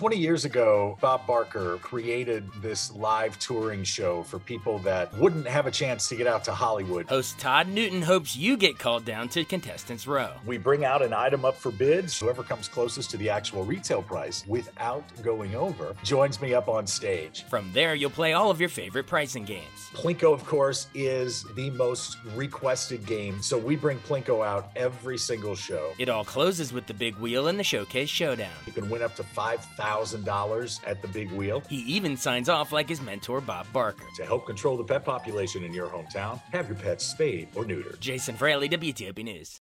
20 years ago, Bob Barker created this live touring show for people that wouldn't have a chance to get out to Hollywood. Host Todd Newton hopes you get called down to Contestants Row. We bring out an item up for bids. Whoever comes closest to the actual retail price without going over joins me up on stage. From there, you'll play all of your favorite pricing games. Plinko, of course, is the most requested game, so we bring Plinko out every single show. It all closes with the Big Wheel and the Showcase Showdown. You can win up to $5,000 at the Big Wheel. He even signs off like his mentor, Bob Barker. To help control the pet population in your hometown, have your pets spayed or neutered. Jason Fraley, WTOP News.